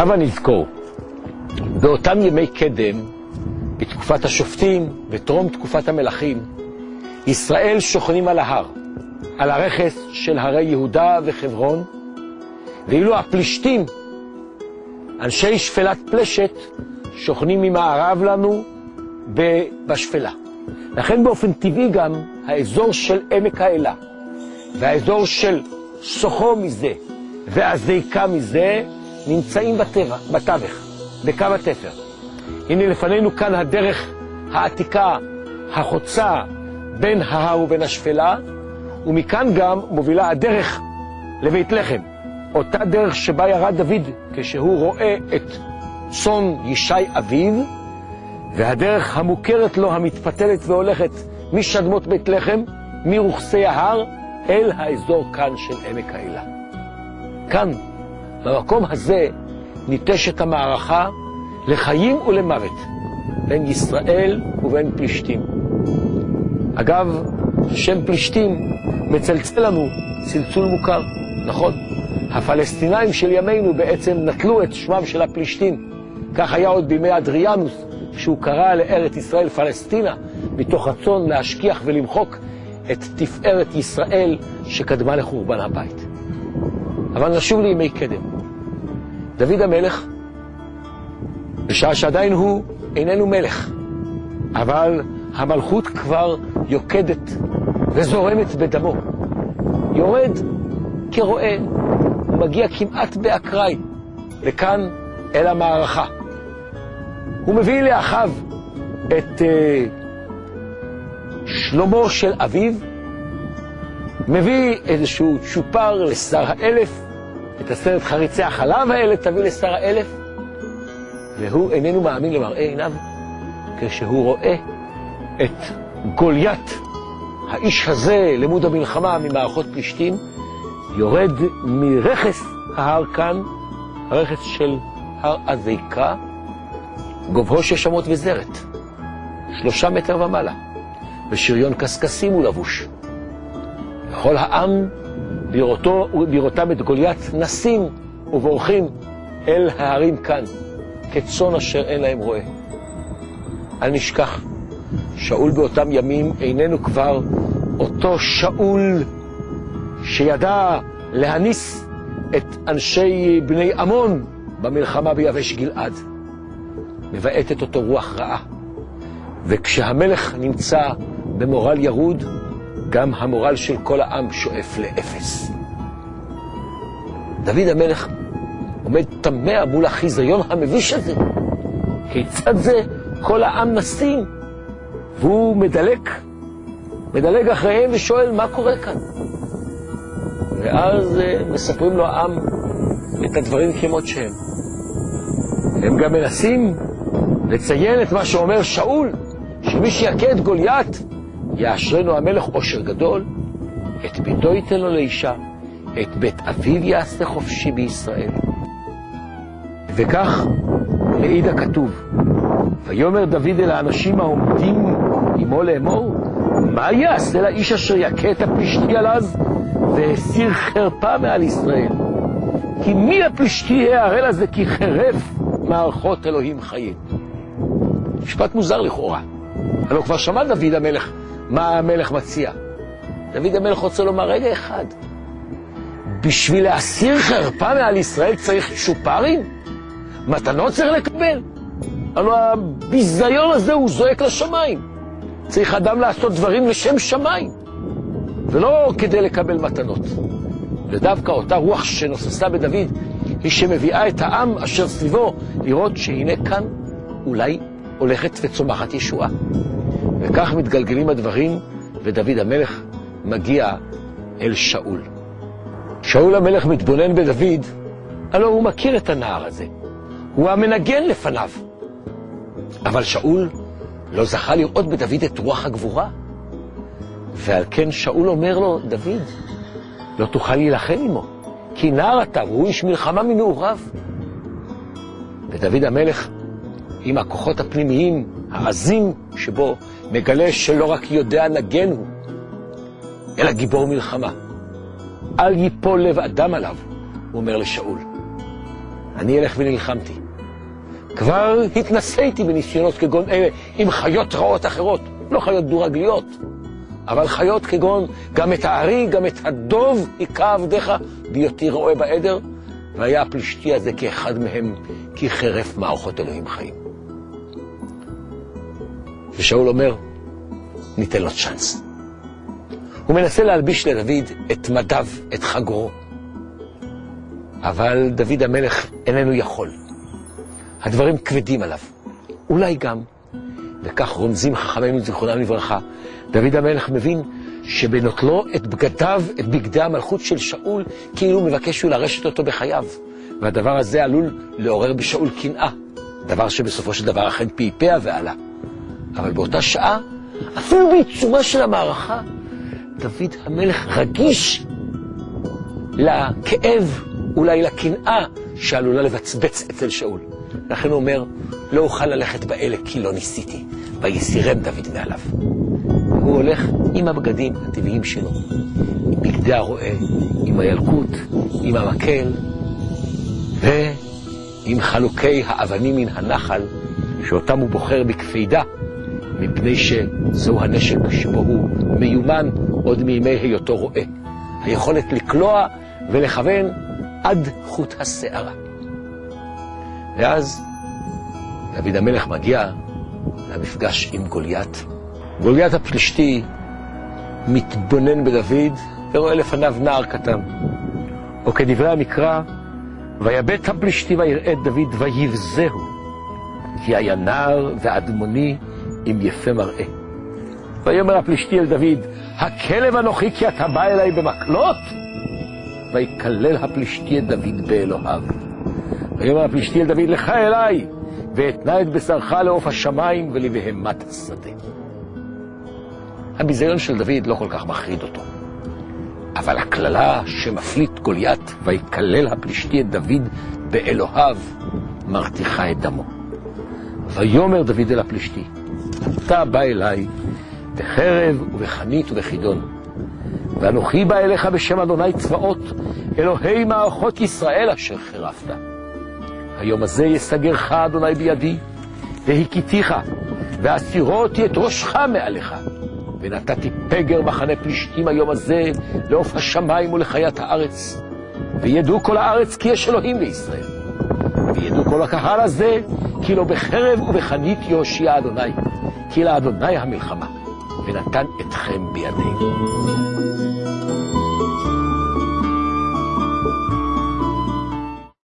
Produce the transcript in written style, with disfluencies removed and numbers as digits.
הבה נזכור, באותם ימי קדם, בתקופת השופטים וטרום תקופת המלכים, ישראל שוכנים על ההר, על הרכס של הרי יהודה וחברון, ואילו הפלישתים, אנשי שפלת פלשת, שוכנים ממערב לנו בשפלה. לכן באופן טבעי גם האזור של עמק האלה, והאזור של סוחו מזה, והזיקה מזה, נמצאים בתווך, בקו התפר. הנה לפנינו כאן הדרך העתיקה, החוצה בין ההר ובין השפלה, ומכאן גם מובילה הדרך לבית לחם. אותה דרך שבה ירד דוד כשהוא רואה את צאן ישי אביו, והדרך המוכרת לו המתפתלת והולכת משדמות בית לחם, מרוחסי ההר, אל האזור כאן של עמק האלה. כאן, במקום הזה, ניטשת המערכה לחיים ולמוות בין ישראל ובין פלישתים. אגב, השם פלישתים מצלצל לנו צלצול מוכר, נכון? הפלסטינאים של ימינו בעצם נטלו את שמם של הפלישתים. כך היה עוד בימי אדריאנוס, שהוא קרא לארץ ישראל פלסטינה, מתוך רצון להשכיח ולמחוק את תפארת ישראל שקדמה לחורבן הבית. אבל נשוב לימי קדם. דוד המלך, בשעה שעדיין הוא איננו מלך, אבל המלכות כבר יוקדת וזורמת בדמו. יורד כרועה, הוא מגיע כמעט באקראי, לכאן אל המערכה. הוא מביא לאחיו את שלמה של אביו, מביא איזשהו צ'ופר לשר האלף, את 10 חריצי החלב האלה תביא לשר האלף, והוא איננו מאמין למראה עיניו, כשהוא רואה את גוליית, האיש הזה למוד המלחמה ממערכות פלישתים, יורד מרכס ההר כאן, הרכס של הר הזיקה, גובהו 600 וזרת, 3 מטר ומעלה, ושריון קסקסים הוא לבוש. וכל העם בראותם את גוליית נסים ובורחים אל ההרים כאן, כצאן אשר אין להם רועה. אל נשכח, שאול באותם ימים איננו כבר אותו שאול שידע להניס את אנשי בני עמון במלחמה ביבש גלעד. מבעטת אותו רוח רעה, וכשהמלך נמצא במורל ירוד, גם המורל של כל העם שואף לאפס. דוד המלך עומד תמה מול החיזיון המביש הזה. כיצד זה כל העם נסים? והוא מדלג אחריהם ושואל מה קורה כאן. ואז מספרים לו העם את הדברים כמות שהם. הם גם מנסים לציין את מה שאומר שאול, שמי שיכה את גוליית יאשרנו המלך עושר גדול, את ביתו ייתן לו לאישה, את בית אביו יעשה חופשי בישראל. וכך מעיד הכתוב, ויאמר דוד אל האנשים העומדים עמו לאמור, מה יעשה לאיש אשר יכה את הפלישתי עליו והסיר חרפה מעל ישראל? כי מי הפלישתי יערל הזה כי חרף מערכות אלוהים חיים? משפט מוזר לכאורה. הלוא כבר שמע דוד המלך מה המלך מציע. דוד המלך רוצה לומר רגע אחד, בשביל להסיר חרפה מעל ישראל צריך צ'ופרים? מתנות צריך לקבל? הלוא הביזיון הזה הוא זועק לשמיים. צריך אדם לעשות דברים לשם שמיים, ולא כדי לקבל מתנות. ודווקא אותה רוח שנוססה בדוד היא שמביאה את העם אשר סביבו לראות שהנה כאן אולי הולכת וצומחת ישועה. וכך מתגלגלים הדברים, ודוד המלך מגיע אל שאול. שאול המלך מתבונן בדוד, הלוא הוא מכיר את הנער הזה, הוא המנגן לפניו. אבל שאול לא זכה לראות בדוד את רוח הגבורה, ועל כן שאול אומר לו, דוד, לא תוכל להילחם עמו, כי נער אתה, והוא איש מלחמה מנעוריו. ודוד המלך, עם הכוחות הפנימיים העזים שבו, מגלה שלא רק יודע נגן הוא, אלא גיבור מלחמה. אל ייפול לב אדם עליו, הוא אומר לשאול. אני אלך ונלחמתי. כבר התנסיתי בניסיונות כגון אלה עם חיות רעות אחרות, לא חיות דו-רגליות, אבל חיות כגון גם את הארי, גם את הדוב היכה עבדיך, בהיותי רועה בעדר, והיה הפלישתי הזה כאחד מהם, כי חרף מערכות אלוהים חיים. ושאול אומר, ניתן לו צ'אנס. הוא מנסה להלביש לדוד את מדיו, את חגורו. אבל דוד המלך איננו יכול. הדברים כבדים עליו. אולי גם, וכך רומזים חכמינו זיכרונם לברכה, דוד המלך מבין שבנוטלו את בגדיו, את בגדי המלכות של שאול, כאילו מבקש שהוא לרשת אותו בחייו. והדבר הזה עלול לעורר בשאול קנאה, דבר שבסופו של דבר אכן פעפע ועלה. אבל באותה שעה, אפילו בעיצומה של המערכה, דוד המלך רגיש לכאב, אולי לקנאה שעלולה לבצבץ אצל שאול. לכן הוא אומר, לא אוכל ללכת באלה כי לא ניסיתי, ויסירם דוד מעליו. הוא הולך עם הבגדים הטבעיים שלו, עם בגדי הרועה, עם הילקוט, עם המקל, ועם חלוקי האבנים מן הנחל, שאותם הוא בוחר בקפידה, מפני שזהו הנשק שבו הוא מיומן עוד מימי היותו רועה. היכולת לקלוע ולכוון עד חוט השערה. ואז דוד המלך מגיע למפגש עם גוליית. גוליית הפלישתי מתבונן בדוד ורואה לפניו נער קטן. או כדברי המקרא, ויבט הפלישתי ויראה את דוד ויבזהו, כי היה נער ואדמוני עם יפה מראה. ויאמר הפלישתי אל דוד, הכלב אנוכי כי אתה בא אליי במקלות? ויקלל הפלישתי את דוד באלוהיו. ויאמר הפלישתי אל דוד, לך אליי, ואתנה את בשרך לעוף השמיים ולבהמת השדה. הביזיון של דוד לא כל כך מחריד אותו. אבל הכללה שמפליט גוליית, ויקלל הפלישתי את דוד באלוהיו, מרתיחה את דמו. ויאמר דוד אל הפלישתי, אתה בא אליי בחרב ובחנית ובחידון, ואנוכי בא אליך בשם אדוני צבאות, אלוהי מערכות ישראל אשר חרפת. היום הזה יסגרך אדוני בידי, והכיתיך, ואסירותי את ראשך מעליך, ונתתי פגר מחנה פלישתים היום הזה לעוף השמיים ולחיית הארץ, וידעו כל הארץ כי יש אלוהים בישראל, וידעו כל הקהל הזה כי לא בחרב ובחנית יושיע אדוני, כי לאדוני המלחמה, ונתן אתכם בידינו.